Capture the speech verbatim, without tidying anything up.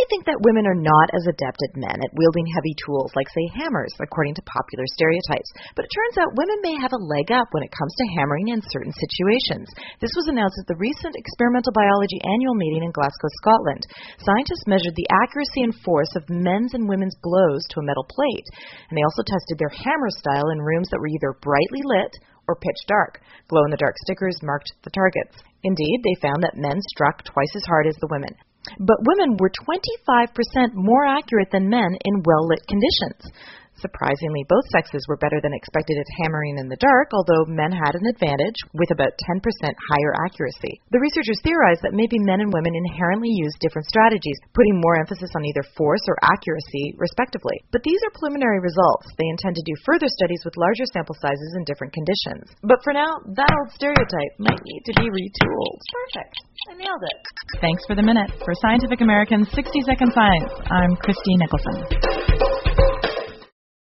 might think that women are not as adept as men at wielding heavy tools like, say, hammers, according to popular stereotypes. But it turns out women may have a leg up when it comes to hammering in certain situations. This was announced at the recent Experimental Biology annual meeting in Glasgow, Scotland. Scientists measured the accuracy and force of men's and women's blows to a metal plate, and they also tested their hammer style in rooms that were either brightly lit or pitch dark. Glow-in-the-dark stickers marked the targets. Indeed, they found that men struck twice as hard as the women. But women were twenty-five percent more accurate than men in well-lit conditions. Surprisingly, both sexes were better than expected at hammering in the dark, although men had an advantage with about ten percent higher accuracy. The researchers theorized that maybe men and women inherently use different strategies, putting more emphasis on either force or accuracy, respectively. But these are preliminary results. They intend to do further studies with larger sample sizes in different conditions. But for now, that old stereotype might need to be retooled. Perfect. I nailed it. Thanks for the minute. For Scientific American's sixty second Science, I'm Christy Nicholson.